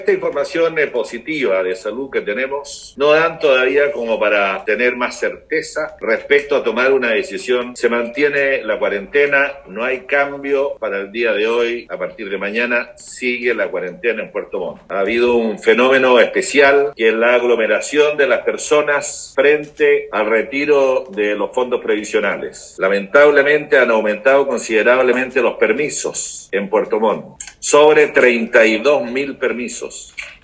Esta información positiva de salud que tenemos no dan todavía como para tener más certeza respecto a tomar una decisión. Se mantiene la cuarentena, no hay cambio para el día de hoy. A partir de mañana sigue la cuarentena en Puerto Montt. Ha habido un fenómeno especial que es la aglomeración de las personas frente al retiro de los fondos previsionales. Lamentablemente han aumentado considerablemente los permisos en Puerto Montt, sobre 32.000 permisos.